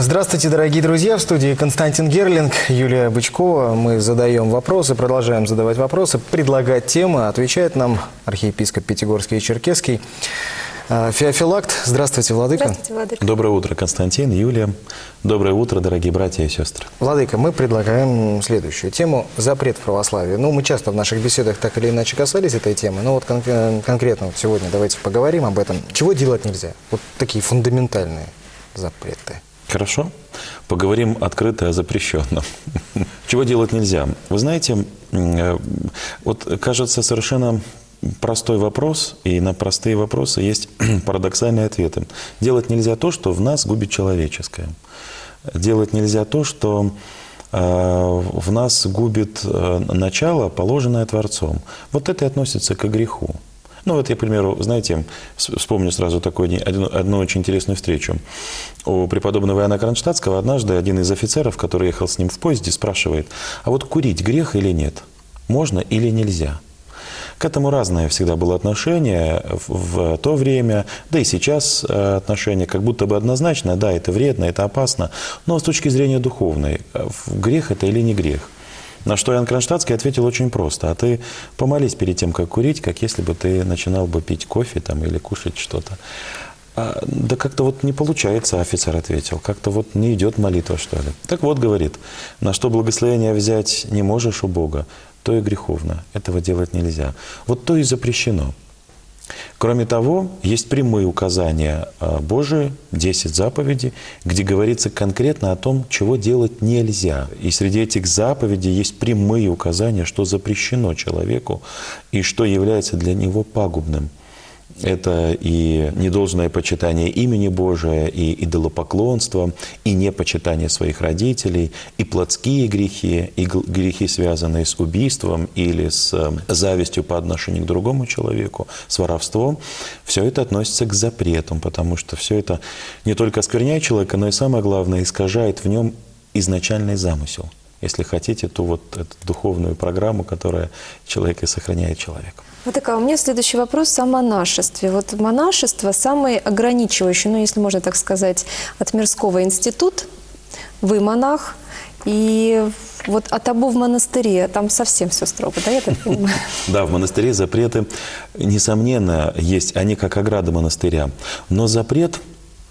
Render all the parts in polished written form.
Здравствуйте, дорогие друзья! В студии Константин Герлинг, Юлия Бычкова. Мы задаем вопросы, продолжаем задавать вопросы, предлагать темы. Отвечает нам архиепископ Пятигорский и Черкесский Феофилакт. Здравствуйте, владыка. Здравствуйте, владыка. Доброе утро, Константин, Юлия. Доброе утро, дорогие братья и сестры. Владыка, мы предлагаем следующую тему – запрет в православии. Ну, мы часто в наших беседах так или иначе касались этой темы, но вот конкретно вот сегодня давайте поговорим об этом. Чего делать нельзя? Вот такие фундаментальные запреты. Хорошо. Поговорим открыто о запрещенном. Чего делать нельзя? Вы знаете, вот кажется совершенно простой вопрос, и на простые вопросы есть парадоксальные ответы. Делать нельзя то, что в нас губит человеческое. Делать нельзя то, что в нас губит начало, положенное Творцом. Вот это и относится к греху. Ну вот я, к примеру, знаете, вспомню сразу одну очень интересную встречу. У преподобного Иоанна Кронштадтского однажды один из офицеров, который ехал с ним в поезде, спрашивает: а вот курить грех или нет? Можно или нельзя? К этому разное всегда было отношение в то время, да и сейчас отношение как будто бы однозначно: да, это вредно, это опасно, но с точки зрения духовной, грех это или не грех? На что Иоанн Кронштадтский ответил очень просто: а ты помолись перед тем, как курить, как если бы ты начинал бы пить кофе там, или кушать что-то. Да как-то вот не получается, офицер ответил, как-то вот не идет молитва, что ли. Так вот, говорит, на что благословение взять не можешь у Бога, то и греховно, этого делать нельзя. Вот то и запрещено. Кроме того, есть прямые указания Божии, 10 заповедей, где говорится конкретно о том, чего делать нельзя. И среди этих заповедей есть прямые указания, что запрещено человеку и что является для него пагубным. Это и недолжное почитание имени Божия, и идолопоклонство, и непочитание своих родителей, и плотские грехи, и грехи, связанные с убийством или с завистью по отношению к другому человеку, с воровством. Все это относится к запретам, потому что все это не только оскверняет человека, но и, самое главное, искажает в нем изначальный замысел. Если хотите, то вот эту духовную программу, которая человека и сохраняет человека. Вот такая, у меня следующий вопрос о монашестве. Вот монашество самый ограничивающий, ну, если можно так сказать, от мирского институт. Вы монах, и вот а табу в монастыре, там совсем все строго, да, я так понимаю? Да, в монастыре запреты, несомненно, есть, они как ограда монастыря. Но запрет,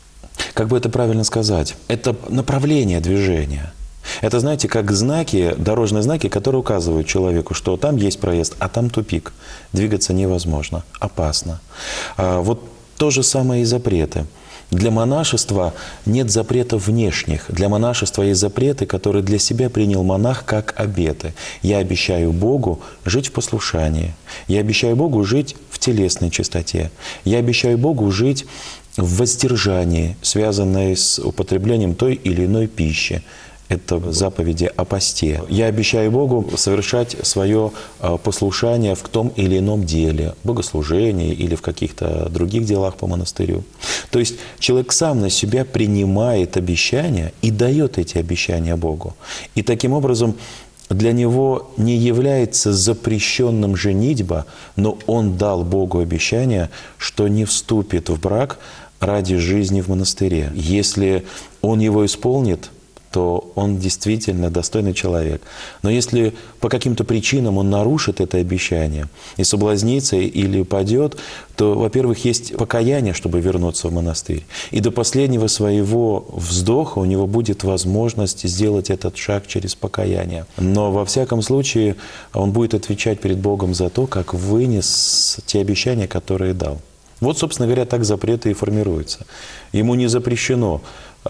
как бы это правильно сказать, это направление движения. Это, знаете, как знаки, дорожные знаки, которые указывают человеку, что там есть проезд, а там тупик. Двигаться невозможно, опасно. Вот то же самое и запреты. Для монашества нет запретов внешних. Для монашества есть запреты, которые для себя принял монах как обеты. Я обещаю Богу жить в послушании. Я обещаю Богу жить в телесной чистоте. Я обещаю Богу жить в воздержании, связанной с употреблением той или иной пищи. Это заповеди о посте. Я обещаю Богу совершать свое послушание в том или ином деле, богослужении или в каких-то других делах по монастырю. То есть человек сам на себя принимает обещания и дает эти обещания Богу. И таким образом для него не является запрещенным женитьба, но он дал Богу обещание, что не вступит в брак ради жизни в монастыре. Если он его исполнит, то он действительно достойный человек. Но если по каким-то причинам он нарушит это обещание и соблазнится или падет, то, во-первых, есть покаяние, чтобы вернуться в монастырь. И до последнего своего вздоха у него будет возможность сделать этот шаг через покаяние. Но, во всяком случае, он будет отвечать перед Богом за то, как вынес те обещания, которые дал. Вот, собственно говоря, так запреты и формируются. Ему не запрещено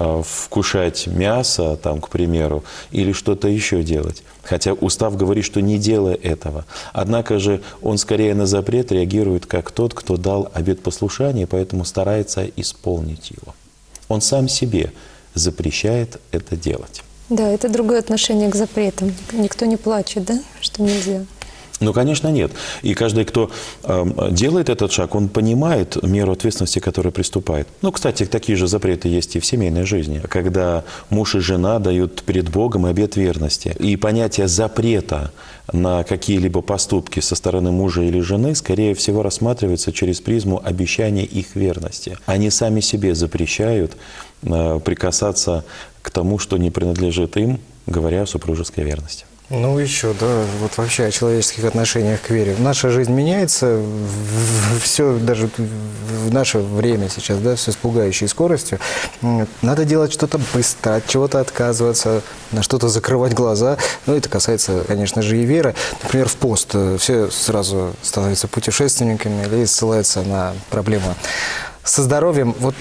вкушать мясо, там, к примеру, или что-то еще делать. Хотя устав говорит, что не делай этого. Однако же он скорее на запрет реагирует как тот, кто дал обет послушания, поэтому старается исполнить его. Он сам себе запрещает это делать. Да, это другое отношение к запретам. Никто не плачет, да, что нельзя? Ну, конечно, нет. И каждый, кто делает этот шаг, он понимает меру ответственности, которой приступает. Ну, кстати, такие же запреты есть и в семейной жизни, когда муж и жена дают перед Богом обет верности. И понятие запрета на какие-либо поступки со стороны мужа или жены, скорее всего, рассматривается через призму обещания их верности. Они сами себе запрещают прикасаться к тому, что не принадлежит им, говоря о супружеской верности. Ну, еще, да, вот вообще о человеческих отношениях к вере. Наша жизнь меняется, все, даже в наше время сейчас, да, все с пугающей скоростью. Надо делать что-то быстро, от чего-то отказываться, на что-то закрывать глаза. Ну, это касается, конечно же, и веры. Например, в пост все сразу становятся путешественниками или ссылаются на проблемы со здоровьем. Вот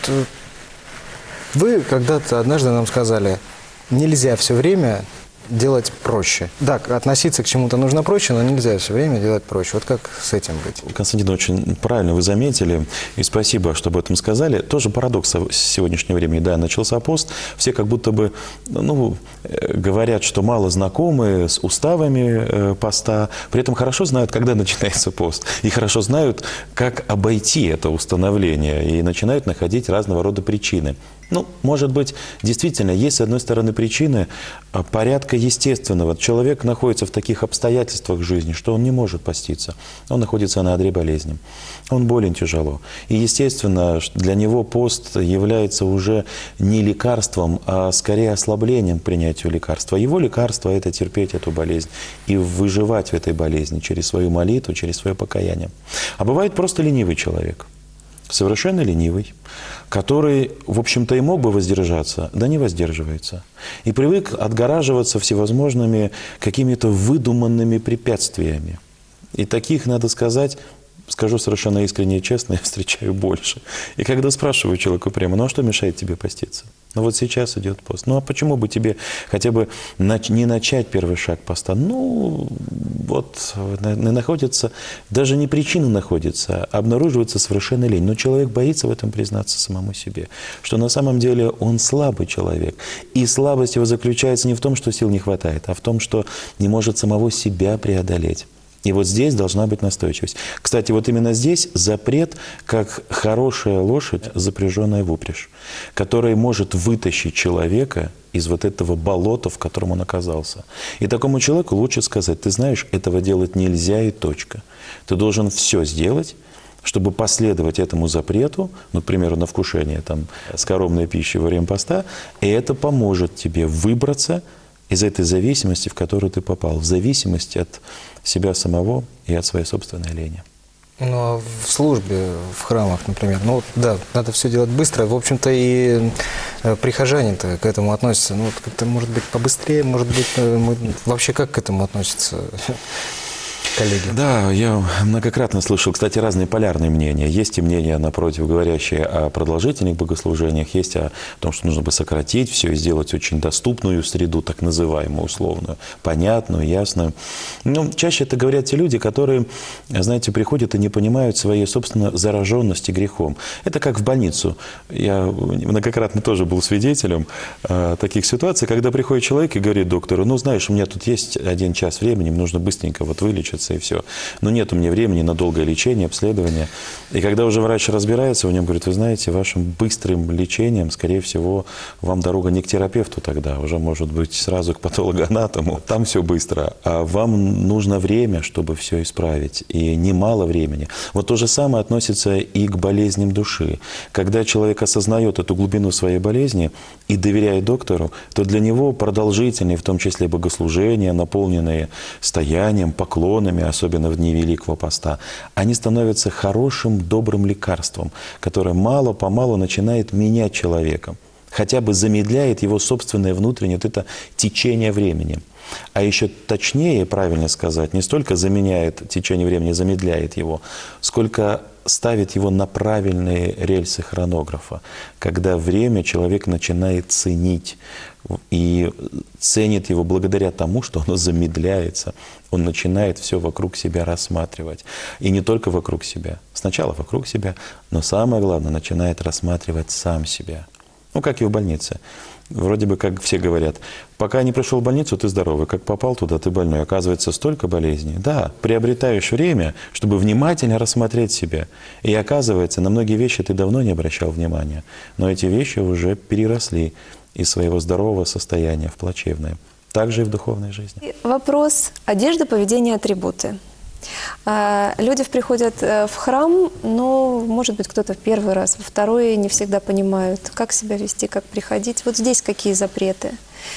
вы когда-то однажды нам сказали, нельзя все время делать проще. Да, относиться к чему-то нужно проще, но нельзя все время делать проще. Вот как с этим быть? Константин, очень правильно вы заметили, и спасибо, что об этом сказали. Тоже парадокс в сегодняшнее время. Да, начался пост, все как будто бы, ну, говорят, что мало знакомы с уставами поста, при этом хорошо знают, когда начинается пост, и хорошо знают, как обойти это установление, и начинают находить разного рода причины. Ну, может быть, действительно, есть, с одной стороны, причины порядка естественного. Человек находится в таких обстоятельствах жизни, что он не может поститься. Он находится на одре болезни. Он болен тяжело. И, естественно, для него пост является уже не лекарством, а скорее ослаблением к принятию лекарства. Его лекарство – это терпеть эту болезнь и выживать в этой болезни через свою молитву, через свое покаяние. А бывает просто ленивый человек. Совершенно ленивый, который, в общем-то, и мог бы воздержаться, да не воздерживается. И привык отгораживаться всевозможными какими-то выдуманными препятствиями. И таких, надо сказать, скажу совершенно искренне и честно, я встречаю больше. И когда спрашиваю человеку прямо, ну а что мешает тебе поститься? Ну вот сейчас идет пост. Ну а почему бы тебе хотя бы не начать первый шаг поста? Ну вот находится, даже не причина находится, а обнаруживается совершенно лень. Но человек боится в этом признаться самому себе, что на самом деле он слабый человек. И слабость его заключается не в том, что сил не хватает, а в том, что не может самого себя преодолеть. И вот здесь должна быть настойчивость. Кстати, вот именно здесь запрет, как хорошая лошадь, запряженная в упряжь, которая может вытащить человека из вот этого болота, в котором он оказался. И такому человеку лучше сказать, ты знаешь, этого делать нельзя и точка. Ты должен все сделать, чтобы последовать этому запрету, ну, к примеру, на вкушение там, скоромной пищи во время поста, и это поможет тебе выбраться из этой зависимости, в которую ты попал, в зависимости от себя самого и от своей собственной лени. Ну, а в службе, в храмах, например, ну, да, надо все делать быстро. В общем-то, и прихожане-то к этому относятся. Ну, вот как-то, может быть, побыстрее, может быть, вообще как к этому относятся коллеги? Да, я многократно слышал, кстати, разные полярные мнения. Есть и мнения, напротив, говорящие о продолжительных богослужениях, есть о том, что нужно бы сократить все и сделать очень доступную среду, так называемую, условную, понятную, ясную. Но чаще это говорят те люди, которые, знаете, приходят и не понимают своей, собственно, зараженности грехом. Это как в больницу. Я многократно тоже был свидетелем таких ситуаций, когда приходит человек и говорит доктору, ну, знаешь, у меня тут есть 1 час времени, мне нужно быстренько вот вылечиться, и все. Но нет у меня времени на долгое лечение, обследование. И когда уже врач разбирается, в нем говорит, вы знаете, вашим быстрым лечением, скорее всего, вам дорога не к терапевту тогда, уже может быть сразу к патологоанатому. Там все быстро. А вам нужно время, чтобы все исправить. И немало времени. Вот то же самое относится и к болезням души. Когда человек осознает эту глубину своей болезни и доверяет доктору, то для него продолжительные, в том числе богослужения, наполненные стоянием, поклонами, особенно в дни Великого Поста, они становятся хорошим, добрым лекарством, которое мало-помалу начинает менять человека, хотя бы замедляет его собственное внутреннее вот это течение времени. А еще точнее, правильно сказать, не столько заменяет течение времени, замедляет его, сколько ставит его на правильные рельсы хронографа, когда время человек начинает ценить и ценит его благодаря тому, что оно замедляется. Он начинает все вокруг себя рассматривать. И не только вокруг себя. Сначала вокруг себя, но самое главное, начинает рассматривать сам себя. Ну, как и в больнице. Вроде бы, как все говорят, пока не пришел в больницу, ты здоровый, как попал туда, ты больной. Оказывается, столько болезней. Да, приобретаешь время, чтобы внимательно рассмотреть себя. И оказывается, на многие вещи ты давно не обращал внимания. Но эти вещи уже переросли из своего здорового состояния в плачевное. Так же и в духовной жизни. Вопрос: одежда, поведение, атрибуты. Люди приходят в храм, но, может быть, кто-то в первый раз, во второй не всегда понимают, как себя вести, как приходить. Вот здесь какие запреты?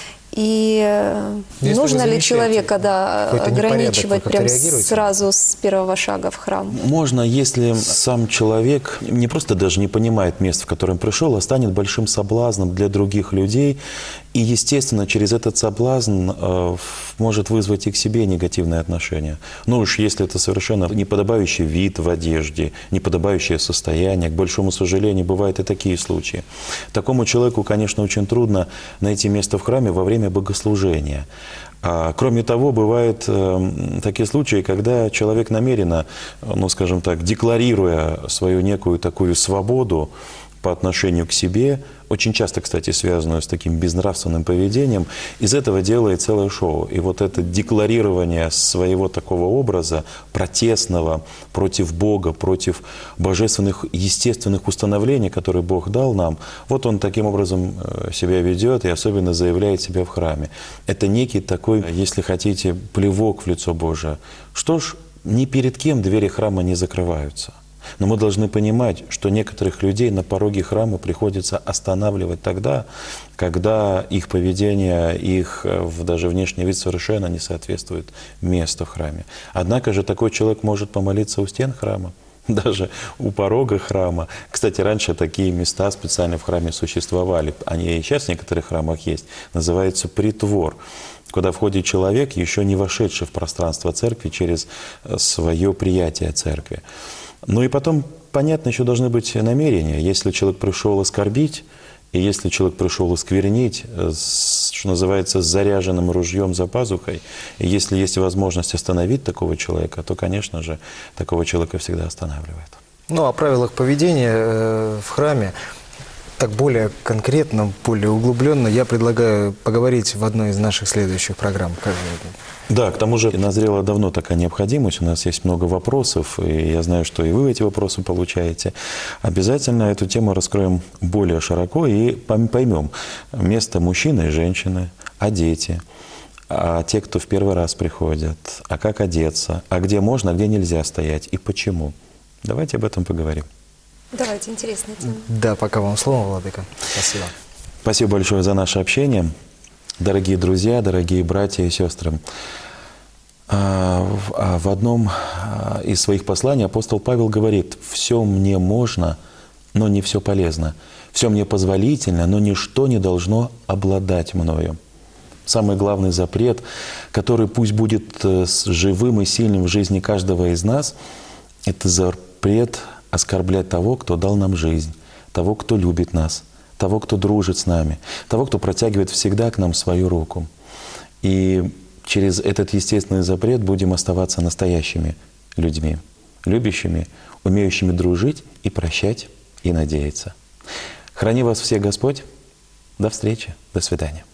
И если нужно ли человека ограничивать прям реагируете? сразу с первого шага в храм? Можно, если сам человек не просто даже не понимает мест, в котором пришел, а станет большим соблазном для других людей. И, естественно, через этот соблазн может вызвать и к себе негативное отношение. Ну уж если это совершенно неподобающий вид в одежде, неподобающее состояние, к большому сожалению, бывают и такие случаи. Такому человеку, конечно, очень трудно найти место в храме во время богослужения. Кроме того, бывают такие случаи, когда человек намеренно, ну скажем так, декларируя свою некую такую свободу по отношению к себе, очень часто, кстати, связанную с таким безнравственным поведением, из этого делает целое шоу. И вот это декларирование своего такого образа, протестного, против Бога, против божественных, естественных установлений, которые Бог дал нам, вот он таким образом себя ведет и особенно заявляет себя в храме. Это некий такой, если хотите, плевок в лицо Божие. Что ж, ни перед кем двери храма не закрываются. Но мы должны понимать, что некоторых людей на пороге храма приходится останавливать тогда, когда их поведение, их даже внешний вид совершенно не соответствует месту в храме. Однако же такой человек может помолиться у стен храма, даже у порога храма. Кстати, раньше такие места специально в храме существовали. Они и сейчас в некоторых храмах есть. Называется притвор, куда входит человек, еще не вошедший в пространство церкви через свое приятие церкви. Ну и потом, понятно, еще должны быть намерения. Если человек пришел оскорбить, и если человек пришел осквернить, что называется, с заряженным ружьем за пазухой, и если есть возможность остановить такого человека, то, конечно же, такого человека всегда останавливает. Ну, о правилах поведения в храме, так более конкретно, более углубленно, я предлагаю поговорить в одной из наших следующих программ. Да, к тому же назрела давно такая необходимость, у нас есть много вопросов, и я знаю, что и вы эти вопросы получаете. Обязательно эту тему раскроем более широко и поймем место мужчины и женщины, а дети, а те, кто в первый раз приходят, а как одеться, а где можно, а где нельзя стоять и почему. Давайте об этом поговорим. Давайте, интересная тема. Да, пока вам слово, Владыка. Спасибо. Спасибо большое за наше общение. Дорогие друзья, дорогие братья и сестры, в одном из своих посланий апостол Павел говорит: «Все мне можно, но не все полезно. Все мне позволительно, но ничто не должно обладать мною». Самый главный запрет, который пусть будет живым и сильным в жизни каждого из нас, это запрет оскорблять того, кто дал нам жизнь, того, кто любит нас, того, кто дружит с нами, того, кто протягивает всегда к нам свою руку. И через этот естественный запрет будем оставаться настоящими людьми, любящими, умеющими дружить и прощать, и надеяться. Храни вас всех Господь. До встречи. До свидания.